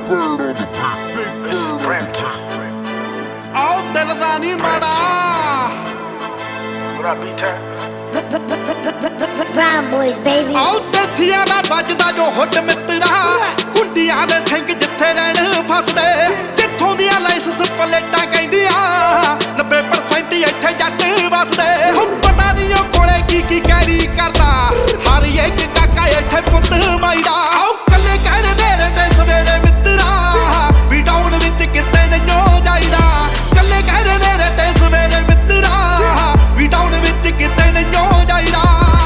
आओ दिल दा नी माड़ा Brown boys, baby. आओ देसियां दा बजदा जो हुट मित्रा कुंडियां दे सिंह जिथे रहन फसदे जिथों दियां लाइसेंस प्लेटां कहंदियां 90% इत्थे जट वसदे हुण पता नहीं ओ कोले की कैरी करदा हर एक काका इत्थे पुੱਤ माईदा आओ कल्ले कहर नेरे ते सवेरे मित्रा भी डाउन विच किते नहीं जाईदा कल्ले कहर नेरे ते सवेरे मित्रा भी डाउन विच किते नहीं जाईदा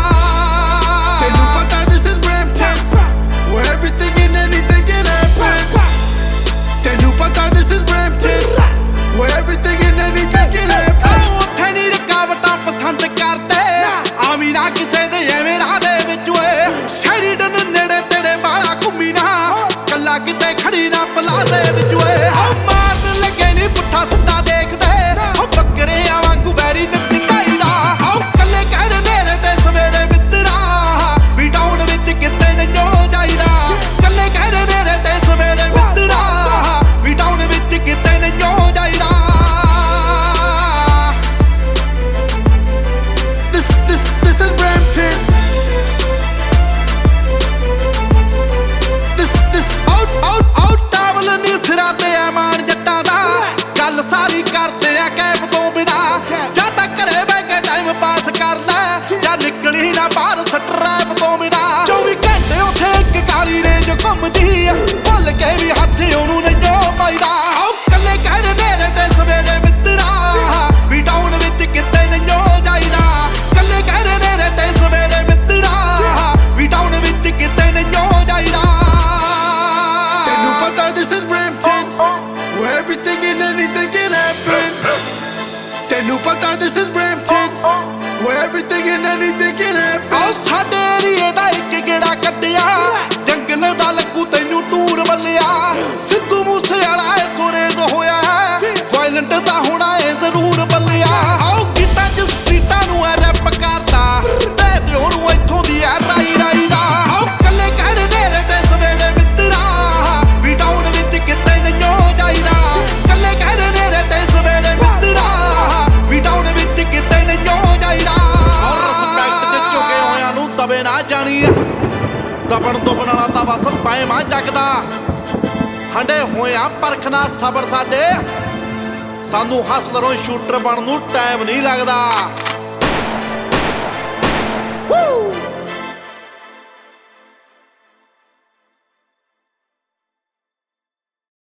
This is Brampton, where everything and anything can happen. ਉੱਥੇ ਨੀ ਰੁਕਾਵਟਾਂ ਪਸੰਦ ਕਰਦੇ ਆਵੀਂ ਨਾ ਕਿਸੇ ਦੇ ਐਵੇਂ ਰਾਹ ਦੇ ਵਿੱਚ ਓਏ ਸ਼ੈਰੀਡਨ ਨੇੜੇ ਤੇਰੇ ਵਾਲਾ ਘੁੰਮੀ ਨਾ ਕੱਲਾ ਕਿਤੇ ਖੜੀ ਨਾ ਪਲਾਜ਼ੇ ਵਿੱਚ ਓਏ ਆਹ ਮਾਰਨ ਲੱਗੇ ਨੀ ਪੁੱਠਾ ਸਿੱਧਾ ਦੇਖਦੇ ਉਹ ਬੱਕਰਿਆਂ ਵਾਂਗੂ ਬੈਰੀ ਨਿੱਤੀ ਢਾਈਦਾ ਆਹ ਕੱਲੇ ਕਹਿਰ ਨੇੜੇ ਤੇ ਸਵੇਰੇ ਮਿੱਤਰਾ ਵੀ ਡਾਊਨ ਵਿੱਚ ਕਿਤੇ ਨਹੀਂ ਜਾਈਦਾ ਕੱਲੇ ਕਹਿਰ ਨੇੜੇ ਤੇ ਸਵੇਰੇ ਮਿੱਤਰਾ ਵੀ ਡਾਊਨ ਵਿੱਚ ਕਿਤੇ ਨਹੀਂ ਜਾਈਦਾ This is Brampton. This out towel ਨੀ ਸਿਰਾਂ ਤੇ ਐ ਮਾਨ ਜੱਟਾਂ ਦਾ ਗੱਲ ਸਾਰੀ ਕਰਦੇ ਆ ਕੈਬ ਤੋਂ ਬਿਨਾ ਜਾਂ ਤਾਂ ਘਰੇ ਬਹਿ ਕੇ ਟਾਈਮ ਪਾਸ ਕਰ ਲੈ ਜਾਂ ਨਿਕਲੀ ਨਾ ਬਾਹਰ ਸਟਰੈਪ ਤੋਂ ਬਿਨਾ 24 ਘੰਟੇ ਉੱਥੇ ਇੱਕ ਕਾਲੀ ਰੇਂਜ ਘੁੰਮਦੀ ਆ ਭੁੱਲ ਕੇ ਵੀ ਹੱਥ ਉਹਨੂੰ ਨਹੀਂ ਪਾਈਦਾ ਆਓ ਕੱਲੇ ਕਹਿਰ ਨੇਰੇ ਤੇ ਸਵੇਰੇ ਮਿੱਤਰਾ ਵੀ ਡਾਊਨ ਵਿੱਚ ਕਿਤੇ ਨਹੀਂ ਜਾਈਦਾ ਕੱਲੇ ਕਹਿਰ ਨੇਰੇ ਤੇ ਸਵੇਰੇ ਮਿੱਤਰਾ ਵੀ ਡਾਊਨ ਵਿੱਚ ਕਿਤੇ ਨਹੀਂ ਜਾਈਦਾ ਤੈਨੂੰ ਪਤਾ this is Brampton, where everything and anything can happen. ਤੈਨੂੰ ਪਤਾ this is Brampton, where everything and anything can happen. ਆਓ ਸਾਡੇ ਏਰੀਏ ਦਾ ਇੱਕ ਗੇੜਾ ਕੱਢਿਆ ਜੰਗਲ ਦਾ ਲੱਗੂ ਤੈਨੂੰ ਟੂਰ ਵੱਲਿਆ ਸਿੱਧੂ ਮੂਸੇ ਵਾਲਾ ਇੱਥੋਂ ਰੇਜ਼ ਹੋਇਆ ਵਾਇਲੈਂਟ ਦਾ ਹੋਣਾ ਏ ਜ਼ਰੂਰ ਬੱਲਿਆ ਆਓ ਗੀਤਾਂ ਚ ਸਟਰੀਟਾਂ ਨੂੰ ਐ ਰੈਪ ਕਰਦਾ ਤੇ ਦਿਓ ਨੂੰ ਇੱਥੋਂ ਦੀ ਐ ਰਾਈ ਦਾ ਆਓ ਕੱਲੇ ਕਹਿਰ ਨੇਰੇ ਤੇ ਸਵੇਰੇ ਮਿੱਤਰਾ ਵੀ ਡਾਊਨ ਵਿੱਚ ਕਿਤੇ ਨਹੀਂ ਜਾਈਦਾ ਕੱਲੇ ਕਹਿਰ ਨੇਰੇ ਤੇ ਸਵੇਰੇ ਮਿੱਤਰਾ ਵੀ ਡਾਊਨ ਵਿੱਚ ਕਿਤੇ ਨਹੀਂ ਜਾਈਦਾ ਔਰ ਰਿਸਪੈਕਟ ਦੇ ਝੁਕੇ ਹੋਇਆਂ ਨੂੰ ਦਬੇ ਨਾ ਜਾਣੀ ਦਬਣ ਦੁਬਣ ਵਾਲਾ ਤਾਂ ਬਸ ਪੈਮਾ ਜਗਦਾ ਹੰਡੇ ਹੋਇਆ ਪਰਖਣਾ ਸਬਰ ਸਾਡੇ ਸਾਨੂੰ ਹਸਲਰੋਂ ਸ਼ੂਟਰ ਬਣਨ ਨੂੰ ਟਾਈਮ ਨਹੀਂ ਲੱਗਦਾ।